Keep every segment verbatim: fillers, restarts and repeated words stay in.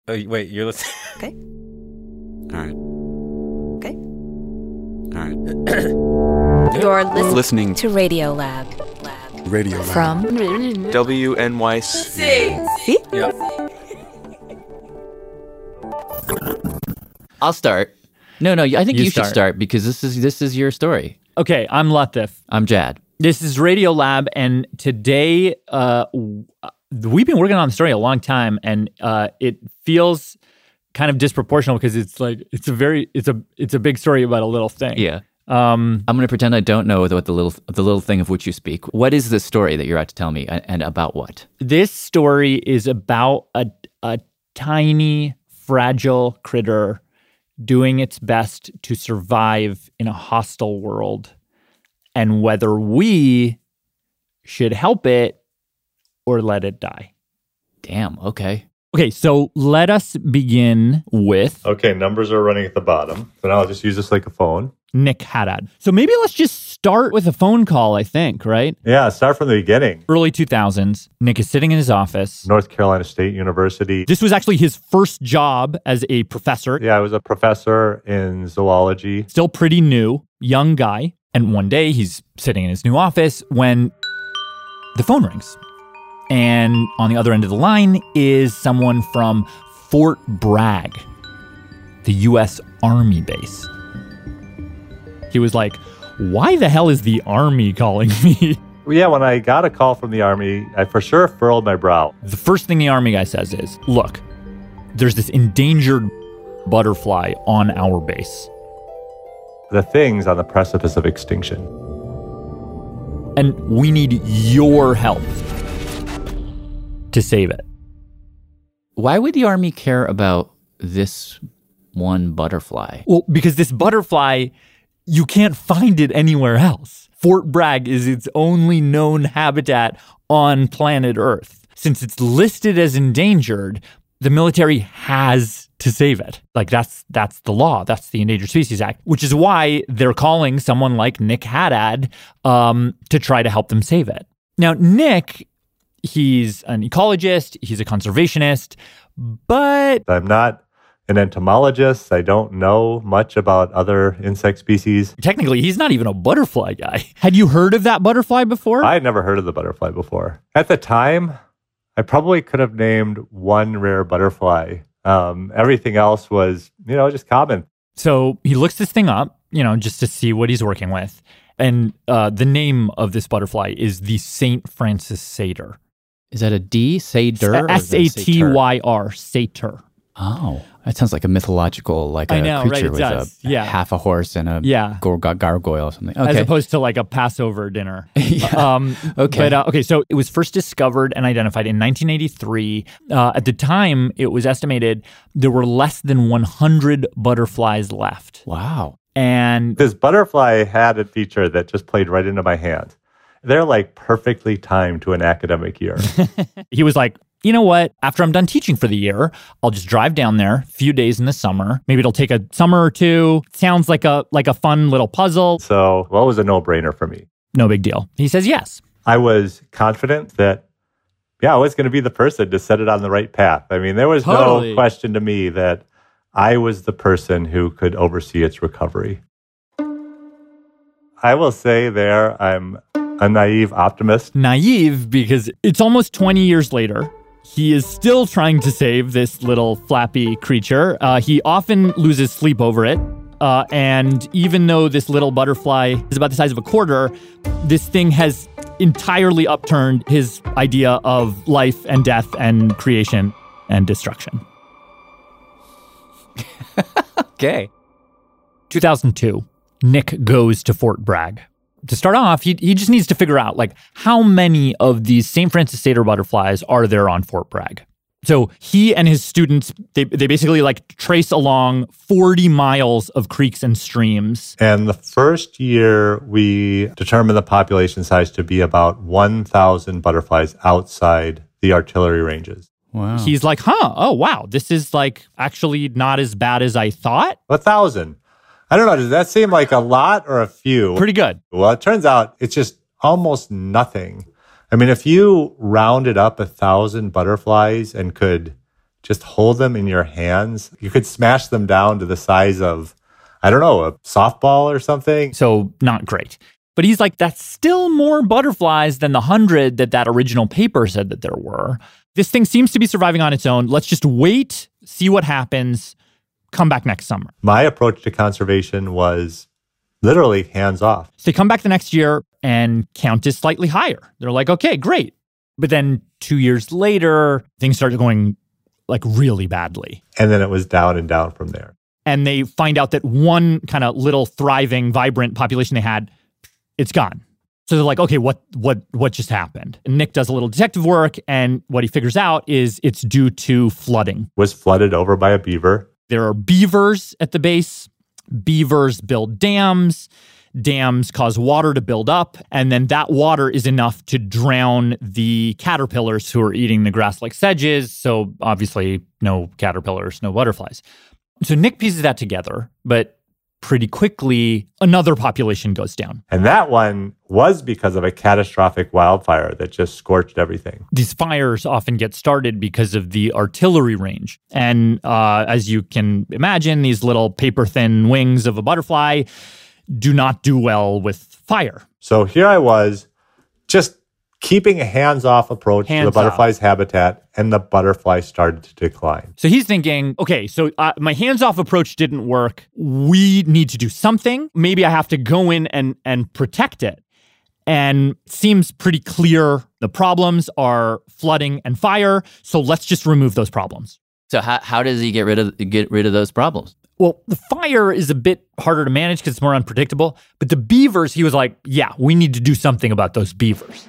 Oh, wait, you're listening? Okay. All right. Okay. All right. You're listening, Listening to Radio Lab. Lab. Radio Lab. From W N Y C. See? Yeah. I'll start. No, no, I think You you, should start. start because this is this is your story. Okay, I'm Latif. I'm Jad. This is Radio Lab, and today uh, w- we've been working on the story a long time, and uh, it feels kind of disproportional because it's like it's a very it's a it's a big story about a little thing. Yeah. Um, I'm going to pretend I don't know what the little the little thing of which you speak. What is the story that you're about to tell me, and, and about what? this story is about a a tiny, fragile critter doing its best to survive in a hostile world, and whether we should help it or let it die. Damn. Okay. Okay, so let us begin with Okay, numbers are running at the bottom. So now I'll just use this like a phone. Nick Haddad. So maybe let's just start with a phone call, I think, right? Yeah, start from the beginning. Early two thousands, Nick is sitting in his office. North Carolina State University. This was actually his first job as a professor. Yeah, I was a professor in zoology. Still pretty new, young guy. And one day he's sitting in his new office when the phone rings. And on the other end of the line is someone from Fort Bragg, the U S Army base. He was like, why the hell is the Army calling me? Yeah, when I got a call from the Army, I for sure furrowed my brow. The first thing the Army guy says is, look, there's this endangered butterfly on our base. The thing's on the precipice of extinction. And we need your help to save it. Why would the Army care about this one butterfly? Well, because this butterfly, you can't find it anywhere else. Fort Bragg is its only known habitat on planet Earth. Since it's listed as endangered, the military has to save it. Like that's that's the law. That's the Endangered Species Act, which is why they're calling someone like Nick Haddad um, to try to help them save it. Now, Nick, he's an ecologist, he's a conservationist, but I'm not an entomologist. I don't know much about other insect species. technically he's not even a butterfly guy. Had you heard of that butterfly before? I had never heard of the butterfly before. At the time, I probably could have named one rare butterfly. Um, everything else was, you know, just common. So he looks this thing up, you know, just to see what he's working with. And uh, the name of this butterfly is the Saint Francis satyr. Is that a D? Satyr? or is S that A T Y R, satyr. Oh, that sounds like a mythological, like a I know, right, creature it with does. a Yeah. half a horse and a Yeah. gar- gar- gargoyle or something. Okay. As opposed to like a Passover dinner. Yeah. Um, Okay. But, uh, okay, so it was first discovered and identified in nineteen eighty-three. Uh, at the time, it was estimated there were less than one hundred butterflies left. Wow. And This butterfly had a feature that just played right into my hand. They're like perfectly timed to an academic year. he was like, you know what? After I'm done teaching for the year, I'll just drive down there a few days in the summer. Maybe it'll take a summer or two. Sounds like a like a fun little puzzle. So, well, it was a no-brainer for me. No big deal. He says yes. I was confident that, yeah, I was going to be the person to set it on the right path. I mean, there was Totally. no question to me that I was the person who could oversee its recovery. I will say there, I'm a naive optimist. Naive because it's almost twenty years later. He is still trying to save this little flappy creature. Uh, he often loses sleep over it. Uh, and even though this little butterfly is about the size of a quarter, this thing has entirely upturned his idea of life and death and creation and destruction. Okay. two thousand two, Nick goes to Fort Bragg. To start off, he he just needs to figure out, like, how many of these Saint Francis satyr butterflies are there on Fort Bragg? So he and his students, they they basically, like, trace along forty miles of creeks and streams. And the first year, we determined the population size to be about one thousand butterflies outside the artillery ranges. Wow. He's like, huh, oh, wow, this is, like, actually not as bad as I thought. A thousand. I don't know, does that seem like a lot or a few? Pretty good. Well, it turns out it's just almost nothing. I mean, if you rounded up a thousand butterflies and could just hold them in your hands. You could smash them down to the size of, I don't know, a softball or something. So not great. But he's like, that's still more butterflies than the hundred that that original paper said that there were. This thing seems to be surviving on its own. Let's just wait, see what happens, come back next summer. My approach to conservation was literally hands off. So they come back the next year and count is slightly higher. They're like, okay, great. But then two years later, things started going like really badly. And then it was down and down from there. And they find out that one kind of little thriving, vibrant population they had, it's gone. So they're like, okay, what what what just happened? And Nick does a little detective work, and what he figures out is it's due to flooding. Was flooded over by a beaver. There are beavers at the base. Beavers build dams. Dams cause water to build up, and then that water is enough to drown the caterpillars who are eating the grass like sedges. So obviously, no caterpillars, no butterflies. So Nick pieces that together, but pretty quickly, another population goes down. And that one was because of a catastrophic wildfire that just scorched everything. These fires often get started because of the artillery range. And uh, as you can imagine, these little paper-thin wings of a butterfly do not do well with fire. So here I was, just keeping a hands-off approach Hands to the butterfly's off. habitat, and the butterfly started to decline. So he's thinking, okay, so uh, my hands-off approach didn't work. We need to do something. Maybe I have to go in and, and protect it. And it seems pretty clear the problems are flooding and fire, so let's just remove those problems. So how how does he get rid of get rid of those problems? Well, the fire is a bit harder to manage because it's more unpredictable. But the beavers, he was like, yeah, we need to do something about those beavers.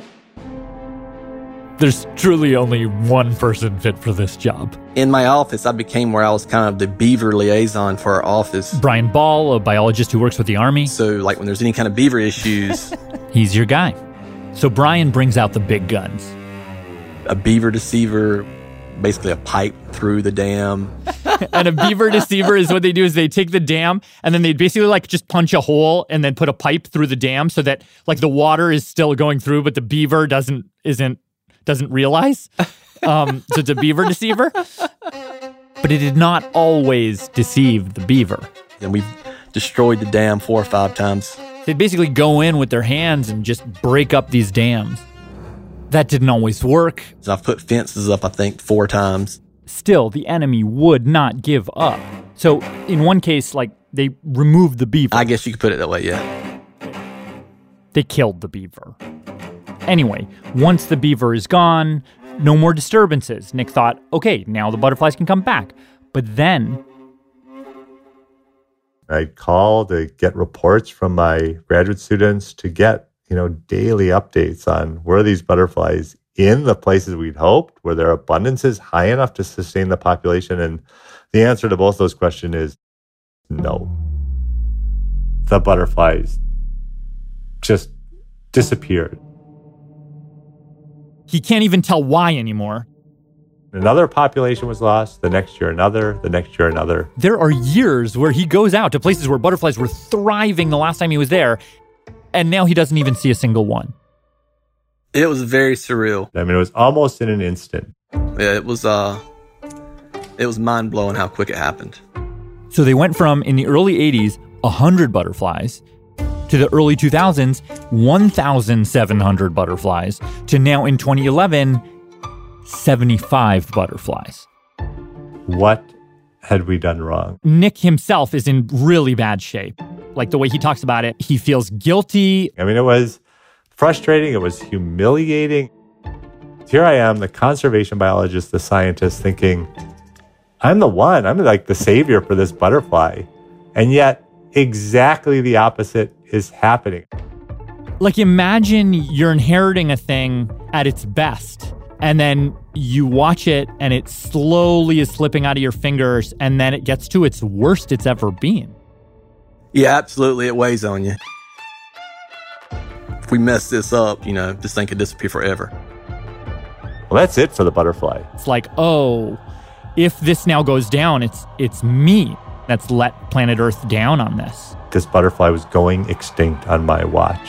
There's truly only one person fit for this job. In my office, I became where I was kind of the beaver liaison for our office. Brian Ball, a biologist who works with the Army. So, like, when there's any kind of beaver issues... He's your guy. So Brian brings out the big guns. A beaver deceiver, basically a pipe through the dam. And a beaver deceiver is what they do is they take the dam and then they basically like just punch a hole and then put a pipe through the dam so that like the water is still going through, but the beaver doesn't isn't doesn't realize. Um, so it's a beaver deceiver. But it did not always deceive the beaver. And we've destroyed the dam four or five times. They'd basically go in with their hands and just break up these dams. That didn't always work. So I've put fences up, I think, four times. Still, the enemy would not give up. So in one case, like, they removed the beaver. I guess you could put it that way, yeah. They killed the beaver. Anyway, once the beaver is gone, no more disturbances. Nick thought, okay, now the butterflies can come back. But then... I'd call to get reports from my graduate students to get, you know, daily updates on where these butterflies in the places we'd hoped, were their abundances high enough to sustain the population? And the answer to both those questions is no. The butterflies just disappeared. He can't even tell why anymore. Another population was lost, the next year another, the next year another. There are years where he goes out to places where butterflies were thriving the last time he was there, and now he doesn't even see a single one. It was very surreal. I mean, it was almost in an instant. Yeah, it was, uh, it was mind-blowing how quick it happened. So they went from, in the early eighties, one hundred butterflies, to the early two thousands, one thousand seven hundred butterflies, to now in twenty eleven, seventy-five butterflies. What had we done wrong? Nick himself is in really bad shape. Like the way he talks about it, he feels guilty. I mean, it was frustrating. It was humiliating. Here I am, the conservation biologist, the scientist, thinking, I'm the one. I'm like the savior for this butterfly. And yet, exactly the opposite is happening. Like, imagine you're inheriting a thing at its best, and then you watch it, and it slowly is slipping out of your fingers, and then it gets to its worst it's ever been. Yeah, absolutely. It weighs on you. If we mess this up, you know, this thing could disappear forever. Well, that's it for the butterfly. It's like, oh, if this now goes down, it's it's me that's let planet Earth down on this. This butterfly was going extinct on my watch.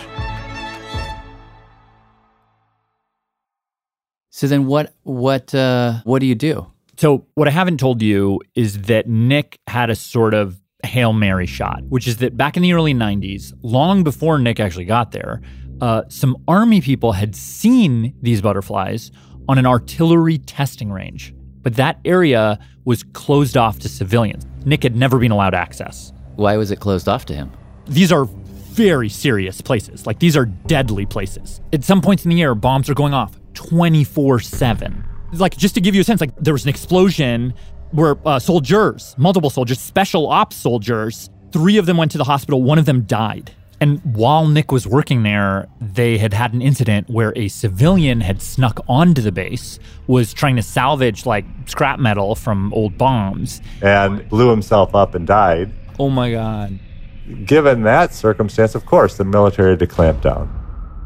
So then what what uh, what do you do? So what I haven't told you is that Nick had a sort of Hail Mary shot, which is that back in the early nineties, long before Nick actually got there, uh, some Army people had seen these butterflies on an artillery testing range. But that area was closed off to civilians. Nick had never been allowed access. Why was it closed off to him? These are very serious places. Like, these are deadly places. At some points in the year, bombs are going off twenty-four seven. Like, just to give you a sense, like, there was an explosion where uh, soldiers, multiple soldiers, special ops soldiers, three of them went to the hospital, one of them died. And while Nick was working there, they had had an incident where a civilian had snuck onto the base, was trying to salvage, like, scrap metal from old bombs. And blew himself up and died. Oh, my God. Given that circumstance, of course, the military had to clamp down.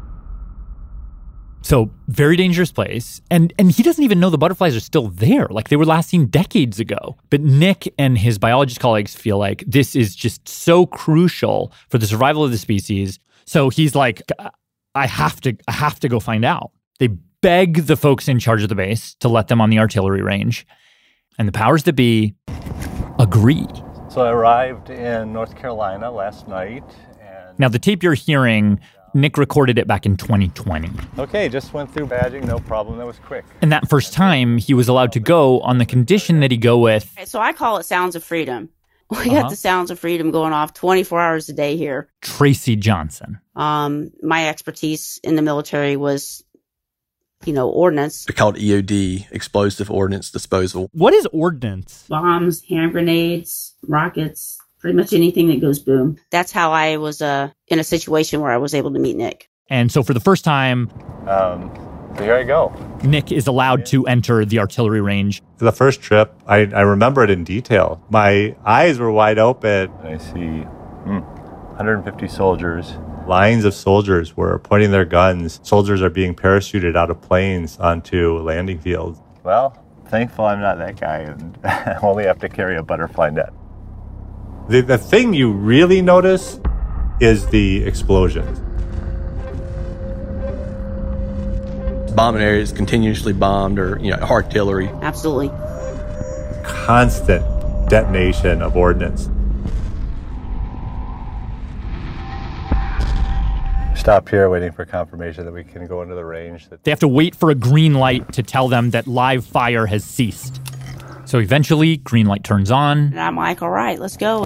So, very dangerous place. And and he doesn't even know the butterflies are still there. Like, they were last seen decades ago. But Nick and his biologist colleagues feel like this is just so crucial for the survival of the species. So he's like, I have to, I have to go find out. They beg the folks in charge of the base to let them on the artillery range. And the powers that be agree. So I arrived in North Carolina last night. And Now, the tape you're hearing, Nick recorded it back in twenty twenty. Okay, just went through badging, no problem. That was quick. And that first time, he was allowed to go on the condition that he go with... So I call it Sounds of Freedom. We Uh-huh. got the Sounds of Freedom going off twenty-four hours a day here. Tracy Johnson. Um, my expertise in the military was, you know, ordnance. They're called E O D, Explosive Ordnance Disposal. What is ordnance? Bombs, hand grenades, rockets, pretty much anything that goes boom. That's how I was uh, in a situation where I was able to meet Nick. And so for the first time, Um, so here I go. Nick is allowed to enter the artillery range. The first trip, I, I remember it in detail. My eyes were wide open. I see hmm, one hundred fifty soldiers. Lines of soldiers were pointing their guns. Soldiers are being parachuted out of planes onto landing fields. Well, thankful I'm not that guy and only have to carry a butterfly net. The, the thing you really notice is the explosions. Bombing areas continuously bombed, or, you know, artillery. Absolutely. Constant detonation of ordnance. Stopped here waiting for confirmation that we can go into the range. That They have to wait for a green light to tell them that live fire has ceased. So eventually, green light turns on. And I'm like, all right, let's go.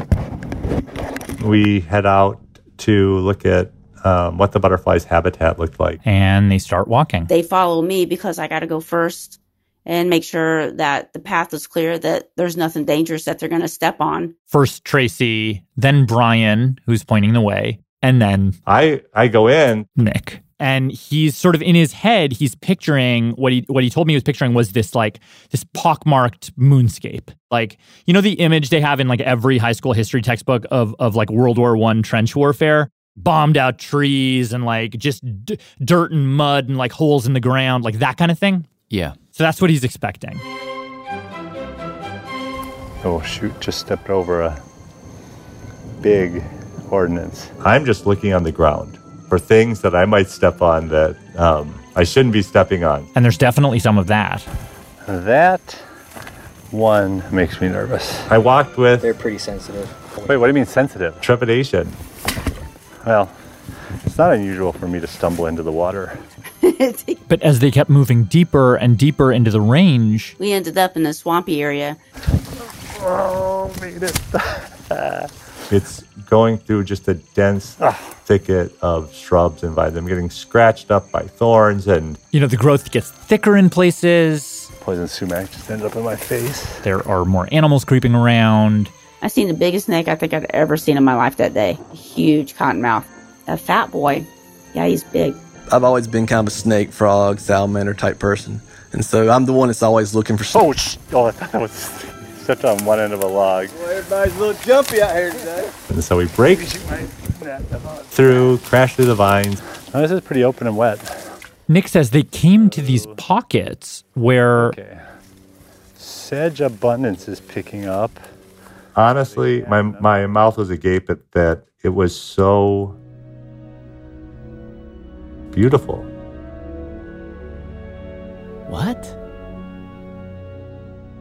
we head out to look at um, what the butterfly's habitat looked like. And they start walking. They follow me because I got to go first and make sure that the path is clear, that there's nothing dangerous that they're going to step on. First Tracy, then Brian, who's pointing the way, and then I, I go in. Nick. And he's sort of in his head, he's picturing what he what he told me he was picturing was this like this pockmarked moonscape. Like, you know, the image they have in like every high school history textbook of of like World War One trench warfare, bombed out trees and like just d- dirt and mud and like holes in the ground, like that kind of thing. Yeah. So that's what he's expecting. Oh, shoot, just stepped over a big ordnance. I'm just looking on the ground for things that I might step on that um, I shouldn't be stepping on. And there's definitely some of that. That one makes me nervous. I walked with... They're pretty sensitive. Wait, what do you mean sensitive? Trepidation. Well, it's not unusual for me to stumble into the water. But as they kept moving deeper and deeper into the range... We ended up in a swampy area. Oh, made it. It's going through just a dense thicket of shrubs and vines. I'm getting scratched up by thorns and... You know, the growth gets thicker in places. Poison sumac just ended up in my face. There are more animals creeping around. I seen the biggest snake I think I've ever seen in my life that day. A huge cottonmouth. A fat boy. Yeah, he's big. I've always been kind of a snake, frog, salamander type person. And so I'm the one that's always looking for... Oh, sh- oh I thought that was... stepped on one end of a log. Well, everybody's a little jumpy out here today. And so we break through, crash through the vines. Oh, this is pretty open and wet. Nick says they came to these pockets where... Okay. Sedge abundance is picking up. Honestly, my my mouth was agape at that. It was so beautiful. What?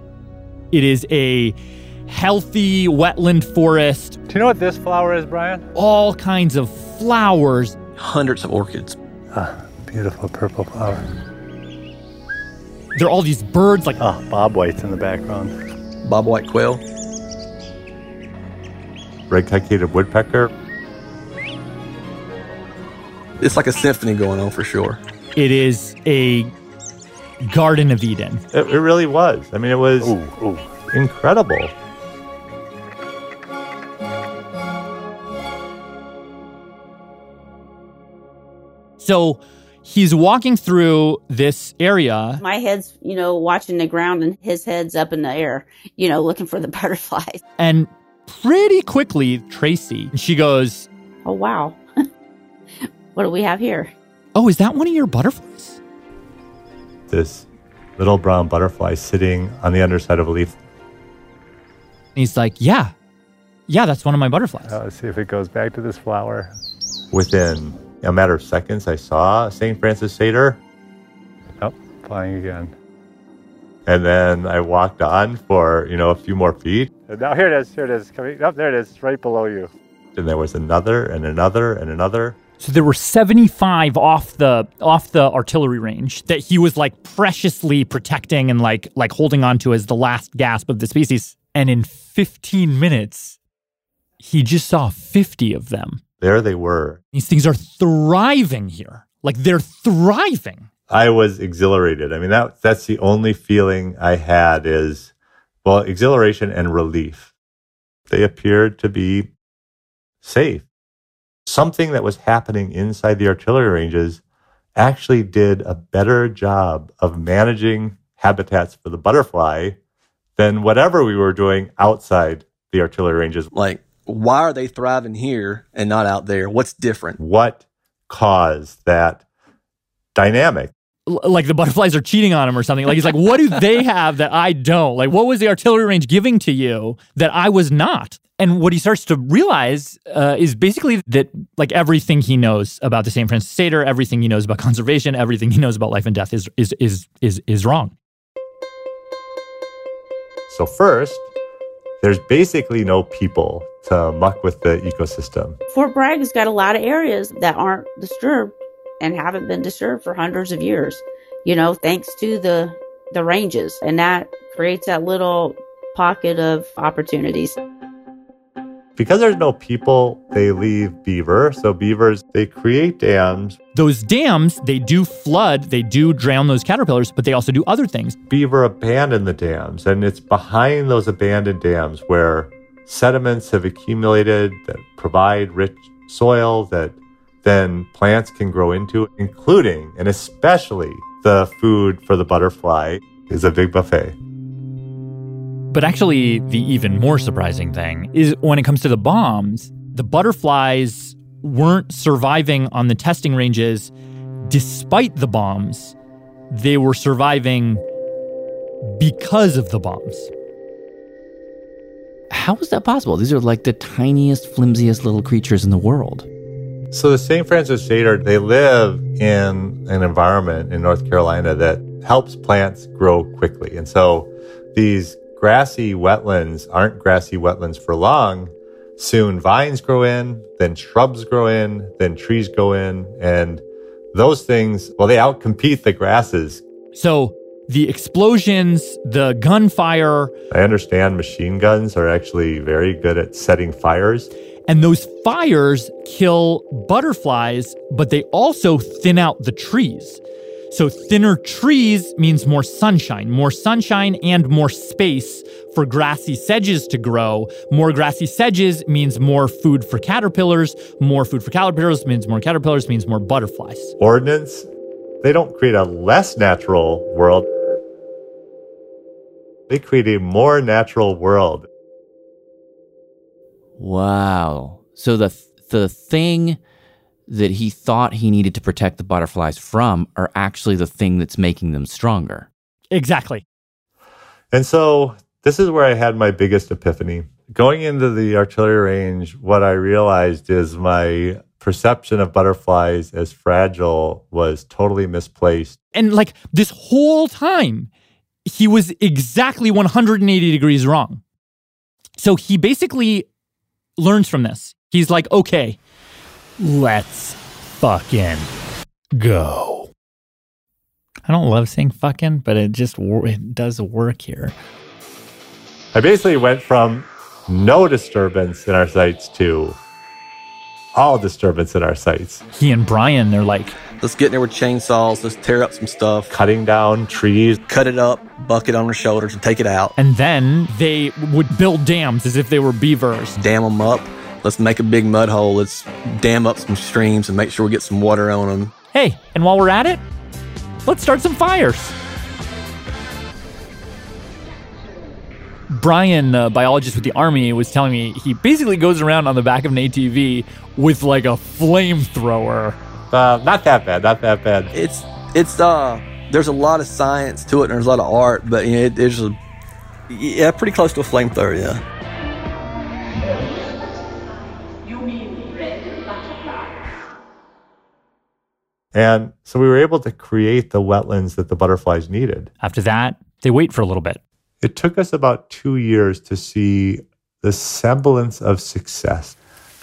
It is a healthy wetland forest. Do you know what this flower is, Brian? All kinds of flowers. Hundreds of orchids. Ah, beautiful purple flower. There are all these birds like... Oh, bobwhite's in the background. Bobwhite quail. Red-cockaded woodpecker. It's like a symphony going on for sure. It is a Garden of Eden. It, it really was. I mean, it was Ooh, ooh. incredible. So he's walking through this area. My head's, you know, watching the ground and his head's up in the air, you know, looking for the butterflies. And pretty quickly, Tracy, she goes, Oh, wow. What do we have here? Oh, is that one of your butterflies? This little brown butterfly sitting on the underside of a leaf. And he's like, yeah, yeah, that's one of my butterflies. Uh, let's see if it goes back to this flower. Within a matter of seconds, I saw Saint Francis satyr. Oh, flying again. And then I walked on for, you know, a few more feet. And now here it is, here it is. Coming up, oh, there it is, right below you. And there was another and another and another. So there were seventy-five off the off the artillery range that he was like preciously protecting and like like holding on to as the last gasp of the species. And in fifteen minutes, he just saw fifty of them. There they were. These things are thriving here. Like they're thriving. I was exhilarated. I mean, that that's the only feeling I had is, well, exhilaration and relief. They appeared to be safe. Something that was happening inside the artillery ranges actually did a better job of managing habitats for the butterfly than whatever we were doing outside the artillery ranges. Like, why are they thriving here and not out there? What's different? What caused that dynamic? L- like the butterflies are cheating on him or something. Like he's like, what do they have that I don't? Like, what was the artillery range giving to you that I was not? And what he starts to realize uh, is basically that like everything he knows about the Saint Francis satyr, everything he knows about conservation, everything he knows about life and death is is is is is wrong. So first, there's basically no people to muck with the ecosystem. Fort Bragg has got a lot of areas that aren't disturbed and haven't been disturbed for hundreds of years, you know, thanks to the the ranges. And that creates that little pocket of opportunities. Because there's no people, they leave beaver. So beavers, they create dams. Those dams, they do flood, they do drown those caterpillars, but they also do other things. Beaver abandon the dams, and it's behind those abandoned dams where sediments have accumulated that provide rich soil that then plants can grow into, including and especially the food for the butterfly is a big buffet. But actually, the even more surprising thing is when it comes to the bombs, the butterflies weren't surviving on the testing ranges despite the bombs. They were surviving because of the bombs. How is that possible? These are like the tiniest, flimsiest little creatures in the world. So the Saint Francis satyr, they live in an environment in North Carolina that helps plants grow quickly. And so these grassy wetlands aren't grassy wetlands for long. Soon vines grow in, then shrubs grow in, then trees go in. And those things, well, they outcompete the grasses. So the explosions, the gunfire. I understand machine guns are actually very good at setting fires. And those fires kill butterflies, but they also thin out the trees. So thinner trees means more sunshine, more sunshine and more space for grassy sedges to grow. More grassy sedges means more food for caterpillars. More food for caterpillars means more caterpillars, means more butterflies. Ordnance, they don't create a less natural world. They create a more natural world. Wow. So the the thing that he thought he needed to protect the butterflies from are actually the thing that's making them stronger. Exactly. And so this is where I had my biggest epiphany. Going into the artillery range, what I realized is my perception of butterflies as fragile was totally misplaced. And like this whole time, he was exactly one hundred eighty degrees wrong. So he basically learns from this. He's like, okay, let's fucking go. I don't love saying fucking, but it just it does work here. I basically went from no disturbance in our sites to all disturbance in our sites. He and Brian, they're like, let's get in there with chainsaws, let's tear up some stuff. Cutting down trees. Cut it up, bucket on their shoulders, and take it out. And then they would build dams as if they were beavers. Dam them up. Let's make a big mud hole. Let's dam up some streams and make sure we get some water on them. Hey, and while we're at it, let's start some fires. Brian, a biologist with the Army, was telling me he basically goes around on the back of an A T V with like a flamethrower. Uh, not that bad, not that bad. It's, it's, uh, there's a lot of science to it and there's a lot of art, but, you know, it, it's, a, yeah, pretty close to a flamethrower, yeah. And so we were able to create the wetlands that the butterflies needed. After that, they wait for a little bit. It took us about two years to see the semblance of success.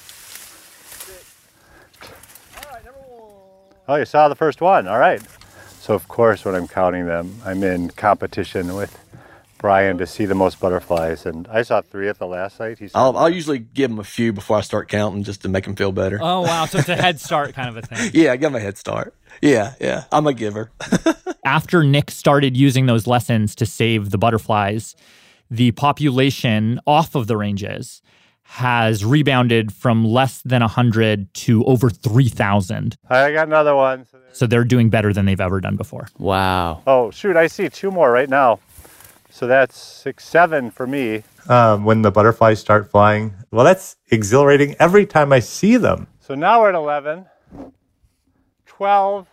Oh, you saw the first one. All right. So, of course, when I'm counting them, I'm in competition with Brian to see the most butterflies. And I saw three at the last site. He saw I'll, I'll usually give him a few before I start counting just to make him feel better. Oh, wow. So it's a head start kind of a thing. Yeah, give him a head start. Yeah, yeah. I'm a giver. After Nick started using those lessons to save the butterflies, the population off of the ranges has rebounded from less than one hundred to over three thousand. I got another one. So, so they're doing better than they've ever done before. Wow. Oh, shoot. I see two more right now. So that's six, seven for me. Um, when the butterflies start flying, well, that's exhilarating every time I see them. So now we're at eleven, twelve,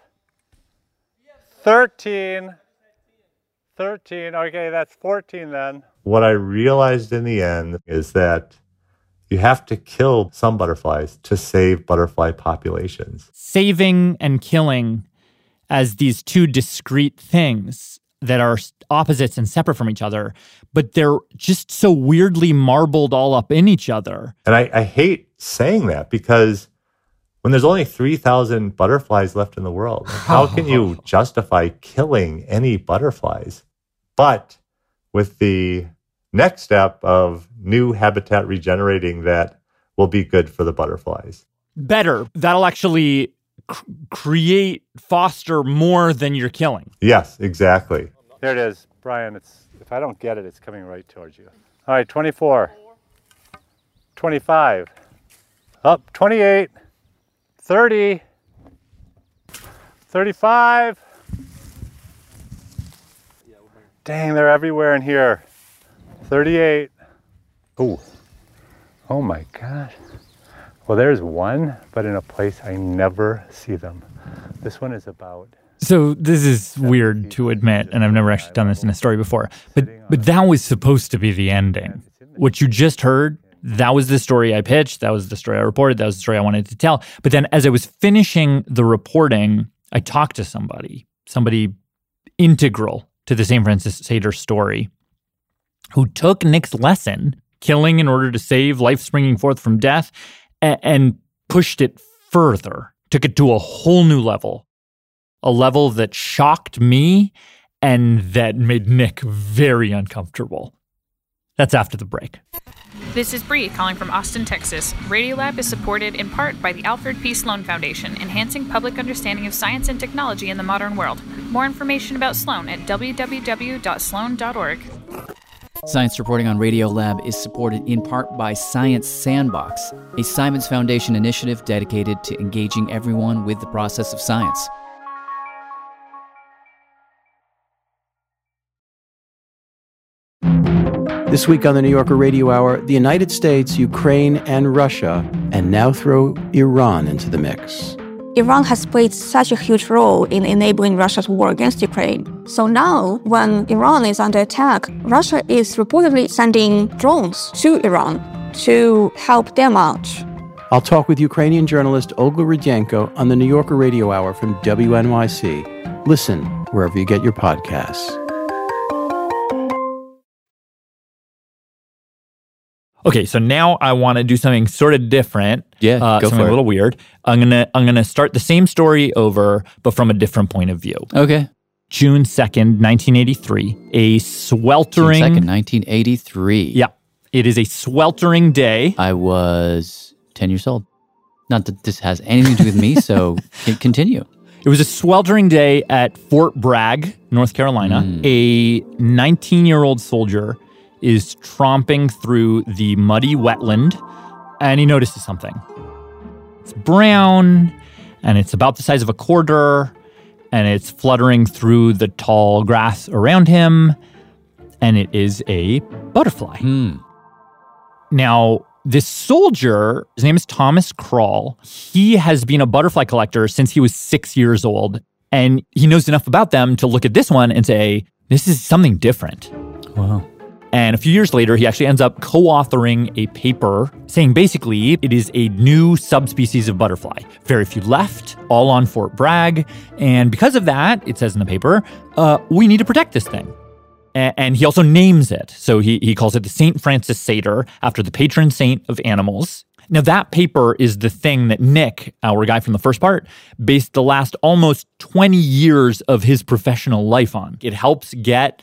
thirteen, thirteen. Okay, that's fourteen then. What I realized in the end is that you have to kill some butterflies to save butterfly populations. Saving and killing as these two discrete things that are opposites and separate from each other, but they're just so weirdly marbled all up in each other. And I, I hate saying that because when there's only three thousand butterflies left in the world, how can you justify killing any butterflies? But with the next step of new habitat regenerating that will be good for the butterflies. Better. That'll actually c- create, foster more than you're killing. Yes, exactly. There it is. Brian, it's if I don't get it, it's coming right towards you. All right, twenty-four, twenty-five, up, twenty-eight, thirty, thirty-five. Dang, they're everywhere in here. thirty-eight. Oh, oh my gosh. Well, there's one, but in a place I never see them. This one is about... So this is weird to admit, and I've never actually done this in a story before, but but that was supposed to be the ending. What you just heard, that was the story I pitched, that was the story I reported, that was the story I wanted to tell. But then as I was finishing the reporting, I talked to somebody, somebody integral to the Saint Francis Seder story, who took Nick's lesson, killing in order to save life springing forth from death, a- and pushed it further, took it to a whole new level. A level that shocked me and that made Nick very uncomfortable. That's after the break. This is Bree calling from Austin, Texas. Radiolab is supported in part by the Alfred P. Sloan Foundation, enhancing public understanding of science and technology in the modern world. More information about Sloan at w w w dot sloan dot org. Science reporting on Radiolab is supported in part by Science Sandbox, a Simons Foundation initiative dedicated to engaging everyone with the process of science. This week on the New Yorker Radio Hour, the United States, Ukraine, and Russia, and now throw Iran into the mix. Iran has played such a huge role in enabling Russia's war against Ukraine. So now, when Iran is under attack, Russia is reportedly sending drones to Iran to help them out. I'll talk with Ukrainian journalist Olga Rudyanko on the New Yorker Radio Hour from W N Y C. Listen wherever you get your podcasts. Okay, so now I want to do something sort of different. Yeah, uh, go something for a it. little weird. I'm gonna I'm gonna start the same story over, but from a different point of view. Okay. June second, nineteen eighty-three. A sweltering. June second, nineteen eighty-three. Yeah, it is a sweltering day. I was ten years old. Not that this has anything to do with me, so c- continue. It was a sweltering day at Fort Bragg, North Carolina. Mm. A nineteen-year-old soldier is tromping through the muddy wetland, and he notices something. It's brown, and it's about the size of a quarter, and it's fluttering through the tall grass around him, and it is a butterfly. Mm. Now, this soldier, his name is Thomas Krall. He has been a butterfly collector since he was six years old, and he knows enough about them to look at this one and say, this is something different. Wow. And a few years later, he actually ends up co-authoring a paper saying basically it is a new subspecies of butterfly. Very few left, all on Fort Bragg. And because of that, it says in the paper, uh, we need to protect this thing. A- and he also names it. So he, he calls it the Saint Francis Satyr, after the patron saint of animals. Now, that paper is the thing that Nick, our guy from the first part, based the last almost twenty years of his professional life on. It helps get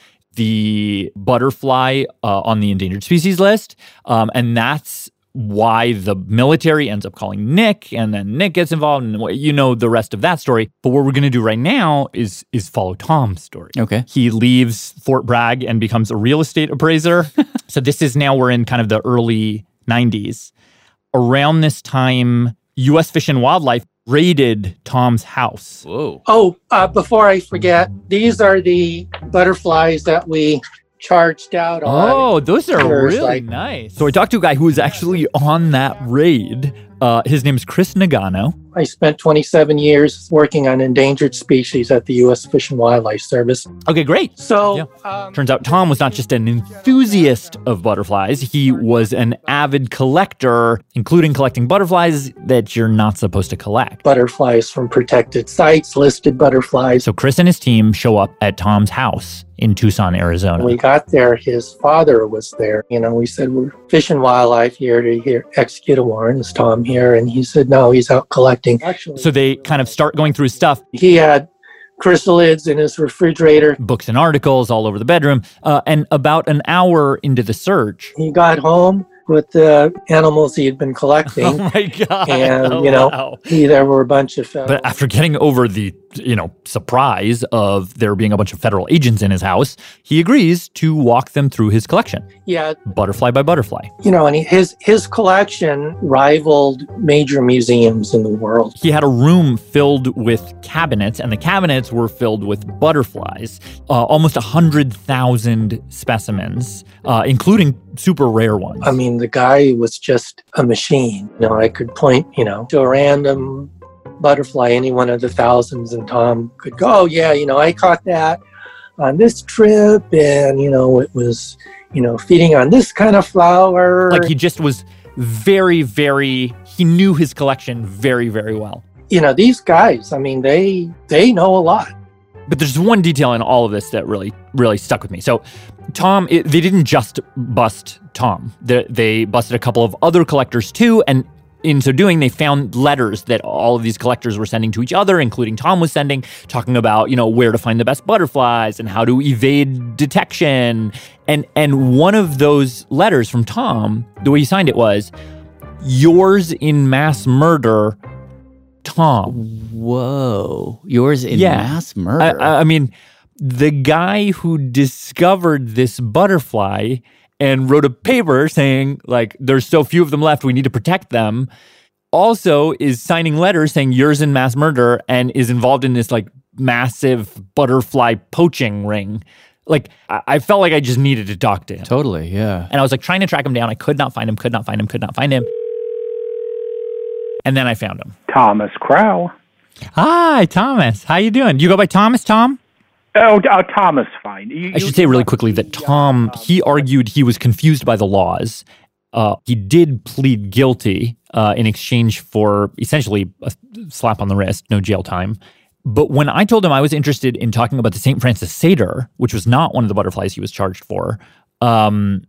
the butterfly uh, on the endangered species list. Um, and that's why the military ends up calling Nick, and then Nick gets involved, and you know the rest of that story. But what we're going to do right now is is follow Tom's story. Okay. He leaves Fort Bragg and becomes a real estate appraiser. So this is now, we're in kind of the early nineties. Around this time, U S Fish and Wildlife raided Tom's house. Whoa. Oh, uh, before I forget, these are the butterflies that we charged out on. Oh, those are There's really like- nice. So I talked to a guy who was actually on that raid. Uh, his name is Chris Nagano. I spent twenty-seven years working on endangered species at the U S Fish and Wildlife Service. Okay, great. So, um, Turns out Tom was not just an enthusiast of butterflies. He was an avid collector, including collecting butterflies that you're not supposed to collect. Butterflies from protected sites, listed butterflies. So Chris and his team show up at Tom's house in Tucson, Arizona. When we got there, his father was there. You know, we said, we're Fish and Wildlife here to here, execute a warrant. Is Tom here? And he said, no, he's out collecting. Actually, So they kind of start going through his stuff. he had chrysalids in his refrigerator. Books and articles all over the bedroom. Uh, and about an hour into the search, He got home with the animals he had been collecting. oh my God. And, Oh, you know, wow. he, there were a bunch of uh, But after getting over the, you know, surprise of there being a bunch of federal agents in his house, he agrees to walk them through his collection, yeah, butterfly by butterfly. you know, and he, his his collection rivaled major museums in the world. He had a room filled with cabinets, and the cabinets were filled with butterflies, uh, almost one hundred thousand specimens, uh, including super rare ones. I mean, the guy was just a machine. You know, I could point, you know, to a random butterfly, any one of the thousands, and Tom could go, oh, yeah, you know, I caught that on this trip, and, you know, it was, you know, feeding on this kind of flower. Like, he just was very, very, he knew his collection very, very well. You know, these guys, I mean, they they know a lot. But there's one detail in all of this that really, really stuck with me. So Tom, it, they didn't just bust Tom. They, they busted a couple of other collectors too, and in so doing, they found letters that all of these collectors were sending to each other, including Tom was sending, talking about, you know, where to find the best butterflies and how to evade detection. And and one of those letters from Tom, the way he signed it was, yours in mass murder, Tom. Whoa. Yours in Yeah. mass murder. I, I mean, the guy who discovered this butterfly and wrote a paper saying, like, there's so few of them left, we need to protect them, also is signing letters saying yours in mass murder and is involved in this, like, massive butterfly poaching ring. Like, I, I felt like I just needed to talk to him. Totally, yeah. And I was, like, trying to track him down. I could not find him, could not find him, could not find him. And then I found him. Thomas Crow. Hi, Thomas. How you doing? You go by Thomas, Tom? Oh, uh, Thomas, fine. You, I should say really quickly that Tom, he argued he was confused by the laws. Uh, he did plead guilty uh, in exchange for essentially a slap on the wrist, no jail time. But when I told him I was interested in talking about the Saint Francis Satyr, which was not one of the butterflies he was charged for, um,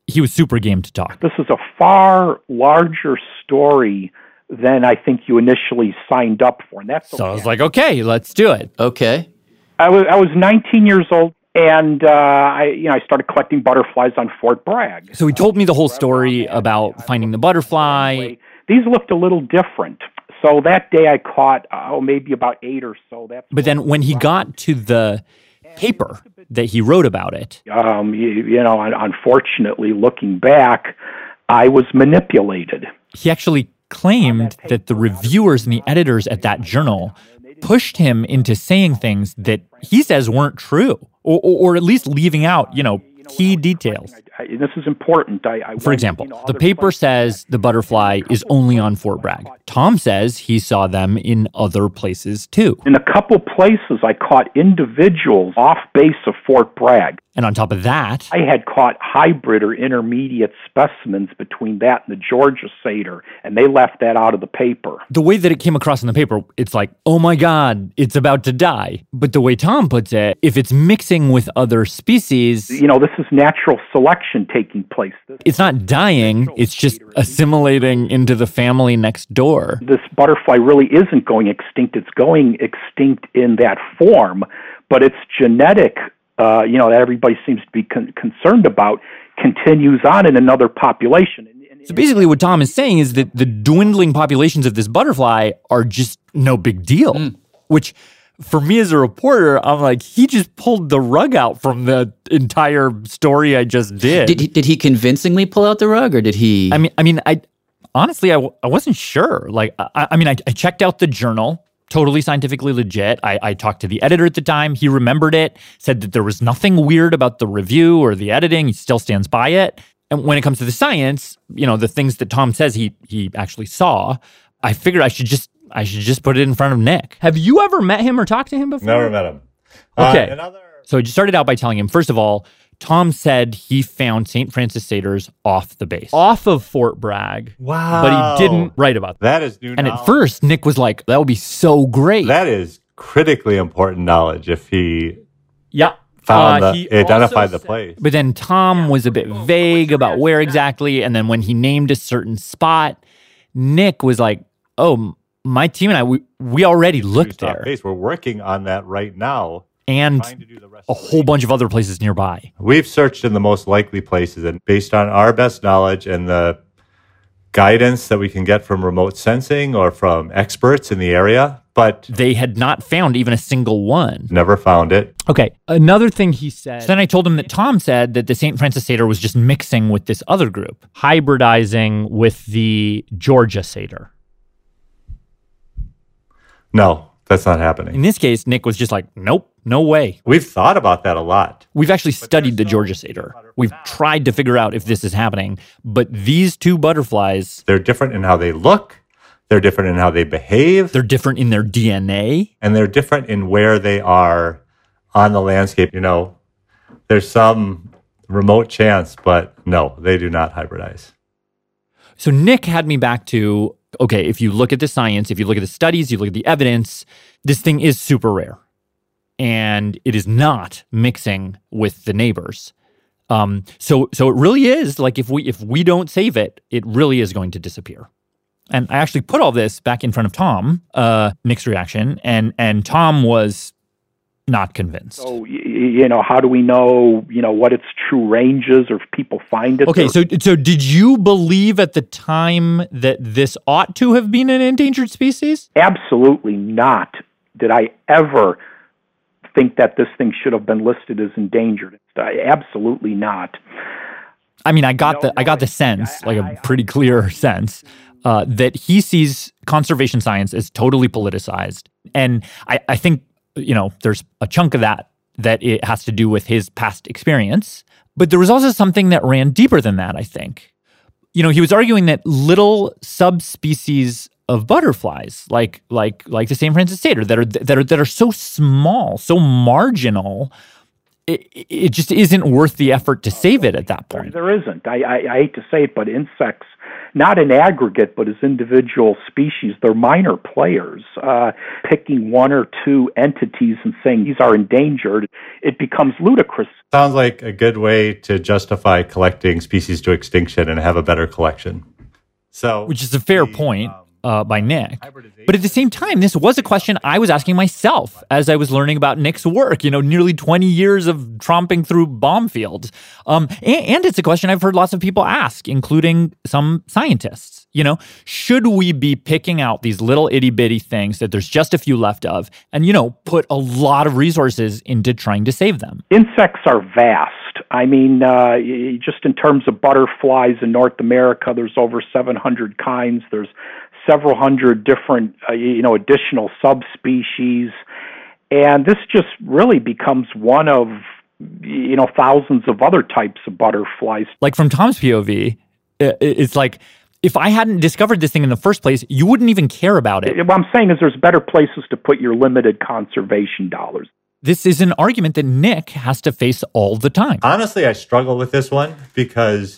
he was super game to talk. This is a far larger story than I think you initially signed up for. And that's So okay. I was like, okay, let's do it. Okay. I was I was nineteen years old, and uh, I you know I started collecting butterflies on Fort Bragg. So he told me the whole story about finding the butterfly. These looked a little different. So that day I caught oh maybe about eight or so. That's But then when he got to the paper that he wrote about it, um, you, you know un- unfortunately looking back, I was manipulated. he actually claimed that the reviewers and the editors at that journal pushed him into saying things that he says weren't true, or, or, or at least leaving out, you know, key details. I, this is important. I, I For example, the paper says the butterfly is only on Fort Bragg. Tom says he saw them in other places too. In a couple places, I caught individuals off base of Fort Bragg. And on top of that, I had caught hybrid or intermediate specimens between that and the Georgia satyr, and they left that out of the paper. the way that it came across in the paper, it's like, oh my God, it's about to die. But the way Tom puts it, if it's mixing with other species, You know, this is natural selection taking place. This, it's not dying, it's just assimilating into the family next door. this butterfly really isn't going extinct. It's going extinct in that form, but its genetic, uh, you know, that everybody seems to be con- concerned about, continues on in another population. So basically what Tom is saying is that the dwindling populations of this butterfly are just no big deal, which for me as a reporter, I'm like, he just pulled the rug out from the entire story I just did. Did he, did he convincingly pull out the rug, or did he? I mean, I mean, I honestly, I, w- I wasn't sure. Like, I, I mean, I, I checked out the journal, totally scientifically legit. I, I talked to the editor at the time. He remembered it, said that there was nothing weird about the review or the editing. He still stands by it. And when it comes to the science, you know, the things that Tom says he he actually saw, I figured I should just I should just put it in front of Nick. Have you ever met him or talked to him before? Never met him. Uh, Okay. another- So he started out by telling him, first of all, Tom said he found Saint Francis satyrs off the base. Off of Fort Bragg. Wow. But he didn't write about that. Is new And knowledge. at first, Nick was like, that would be so great. That is critically important knowledge if he yeah. found Uh, the, he identified also the place. But then Tom was a bit vague about where exactly. And then when he named a certain spot, Nick was like, oh, m- my team and I, we, we already looked Stop there. Base. We're working on that right now. And a whole bunch of other places nearby. We've searched in the most likely places, and based on our best knowledge and the guidance that we can get from remote sensing or from experts in the area, but they had not found even a single one. Never found it. Okay, another thing he said. So then I told him that Tom said that the Saint Francis satyr was just mixing with this other group, hybridizing with the Georgia satyr. No, that's not happening. In this case, Nick was just like, nope, no way. We've thought about that a lot. We've actually studied the Georgia satyr. We've tried to figure out if this is happening, but these two butterflies, They're different in how they look. They're different in how they behave. they're different in their D N A. And they're different in where they are on the landscape. You know, there's some remote chance, but no, they do not hybridize. So Nick had me back to, okay, if you look at the science, if you look at the studies, you look at the evidence, this thing is super rare. And it is not mixing with the neighbors. Um, so so it really is like if we if we don't save it, it really is going to disappear. And I actually put all this back in front of Tom, uh, Nick's reaction, and and Tom was not convinced. So, y- you know, how do we know, you know, what its true range is, or if people find it? Okay, or- so so did you believe at the time that this ought to have been an endangered species? Absolutely not. Did I ever think that this thing should have been listed as endangered? I, absolutely not. I mean, I got the I got the sense, like a pretty clear sense, uh, that he sees conservation science as totally politicized, and I, I think you know there's a chunk of that that it has to do with his past experience, but there was also something that ran deeper than that. I think, you know, he was arguing that little subspecies of butterflies, like like like the Saint Francis satyr, that are that are that are so small, so marginal, it, it just isn't worth the effort to save it at that point. There isn't. I, I, I hate to say it, but insects, not in aggregate, but as individual species, they're minor players. Uh, picking one or two entities and saying these are endangered, it becomes ludicrous. Sounds like a good way to justify collecting species to extinction and have a better collection. So, which is a fair point uh, by Nick. But at the same time, this was a question I was asking myself as I was learning about Nick's work, you know, nearly twenty years of tromping through bomb fields. Um, and, and it's a question I've heard lots of people ask, including some scientists. You know, should we be picking out these little itty bitty things that there's just a few left of and, you know, put a lot of resources into trying to save them? Insects are vast. I mean, uh, just in terms of butterflies in North America, there's over seven hundred kinds. There's several hundred different, uh, you know, additional subspecies. And this just really becomes one of, you know, thousands of other types of butterflies. Like from Tom's P O V, it's like, if I hadn't discovered this thing in the first place, you wouldn't even care about it. What I'm saying is there's better places to put your limited conservation dollars. This is an argument that Nick has to face all the time. Honestly, I struggle with this one because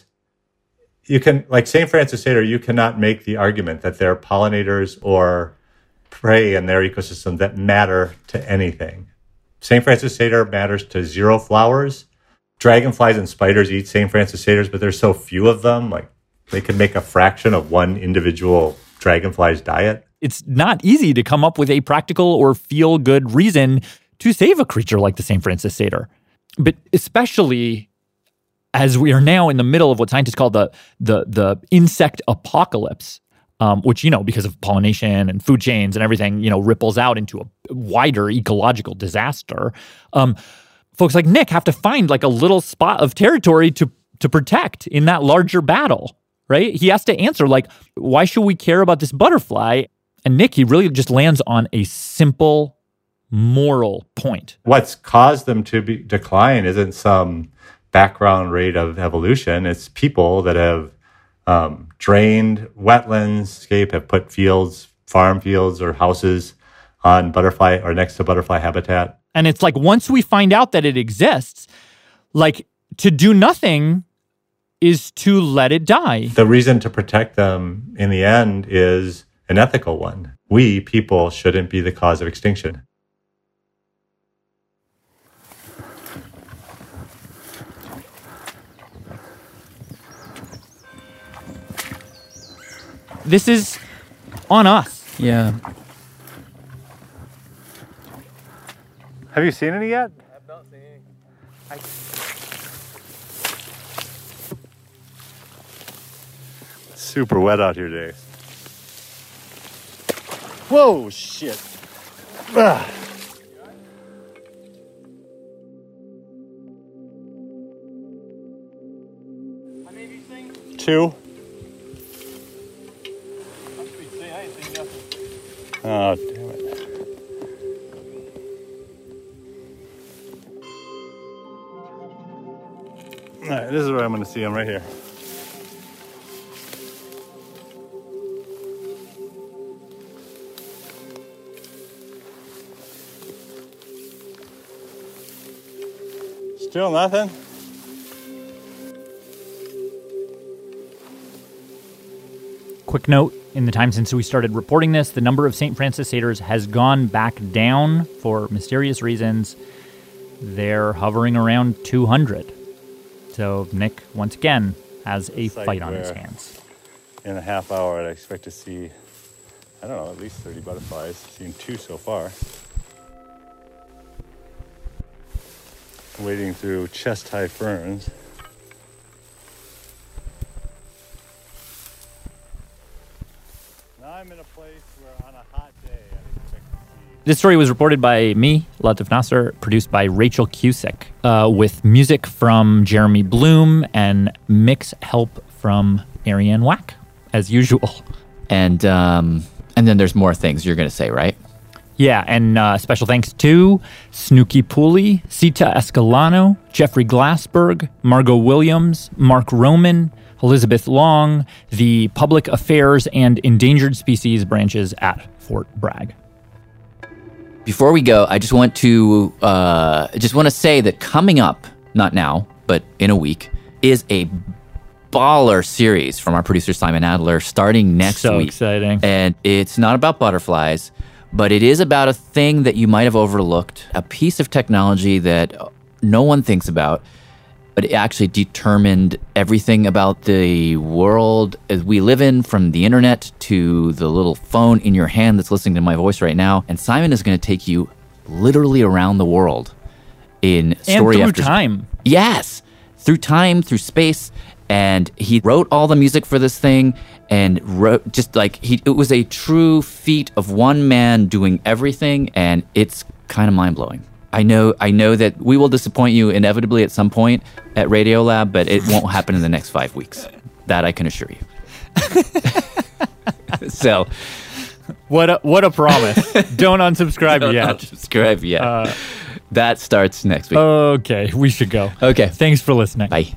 you can, like Saint Francis Sater, you cannot make the argument that there are pollinators or prey in their ecosystem that matter to anything. Saint Francis Sater matters to zero flowers. Dragonflies and spiders eat Saint Francis Saters, but there's so few of them, like they can make a fraction of one individual dragonfly's diet. It's not easy to come up with a practical or feel-good reason to save a creature like the Saint Francis Sater. But especially as we are now in the middle of what scientists call the the, the insect apocalypse, um, which, you know, because of pollination and food chains and everything, you know, ripples out into a wider ecological disaster. Um, folks like Nick have to find like a little spot of territory to to protect in that larger battle, right? He has to answer like, why should we care about this butterfly? And Nick, he really just lands on a simple moral point. What's caused them to be decline isn't some background rate of evolution. It's people that have um, drained wetlandscape, have put fields, farm fields or houses on butterfly or next to butterfly habitat. And it's like, once we find out that it exists, like to do nothing is to let it die. The reason to protect them in the end is an ethical one. We, people, shouldn't be the cause of extinction. This is on us. Yeah. Have you seen any yet? I've not seen any. I... It's super wet out here today. Whoa, shit. Ah. How many have you seen? Two. I ain't seen nothing. Oh, damn it. All right, this is where I'm going to see them right here. Still nothing? Quick note, in the time since we started reporting this, the number of Saint Francis Saters has gone back down for mysterious reasons. They're hovering around two hundred. So Nick, once again, has a fight on his hands. In a half hour, I'd expect to see, I don't know, at least thirty butterflies. Seen two so far. Wading through chest-high ferns. Now I'm in a place where on a hot day, I'd expect to see... This story was reported by me, Latif Nasser, produced by Rachel Cusick, uh, with music from Jeremy Bloom and mix help from Ariane Wack, as usual. And um, and then there's more things you're going to say, right? Yeah, and uh, special thanks to Snooky Pooley, Sita Escalano, Jeffrey Glassberg, Margot Williams, Mark Roman, Elizabeth Long, the Public Affairs and Endangered Species branches at Fort Bragg. Before we go, I just want to uh, just want to say that coming up, not now, but in a week, is a baller series from our producer Simon Adler starting next So week. exciting. And it's not about butterflies, but it is about a thing that you might have overlooked, a piece of technology that no one thinks about, but it actually determined everything about the world as we live in, from the internet to the little phone in your hand that's listening to my voice right now. And Simon is going to take you literally around the world in story and through after time. Yes, through time, through space. And he wrote all the music for this thing and wrote just like he it was a true feat of one man doing everything, and it's kind of mind-blowing. I know I know that we will disappoint you inevitably at some point at Radiolab, but it won't happen in the next five weeks. That I can assure you. So, what a, what a promise. Don't unsubscribe Don't yet. unsubscribe yet. Uh, that starts next week. Okay, we should go. Okay. Thanks for listening. Bye.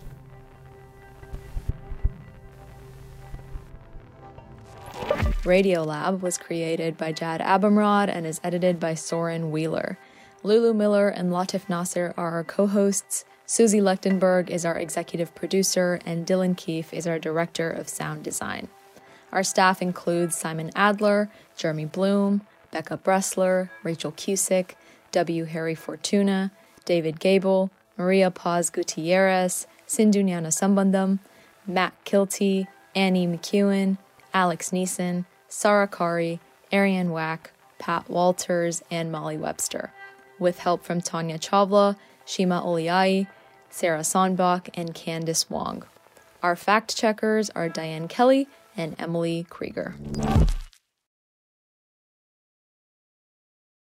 Radiolab was created by Jad Abumrad and is edited by Soren Wheeler. Lulu Miller and Latif Nasser are our co-hosts, Susie Lechtenberg is our executive producer, and Dylan Keefe is our director of sound design. Our staff includes Simon Adler, Jeremy Bloom, Becca Bressler, Rachel Cusick, W. Harry Fortuna, David Gable, Maria Paz Gutierrez, Sindhu Sambandam, Matt Kilty, Annie McEwen, Alex Neeson, Sarah Kari, Ariane Wack, Pat Walters, and Molly Webster, with help from Tanya Chawla, Shima Oliai, Sarah Sonbach, and Candice Wong. Our fact checkers are Diane Kelly and Emily Krieger.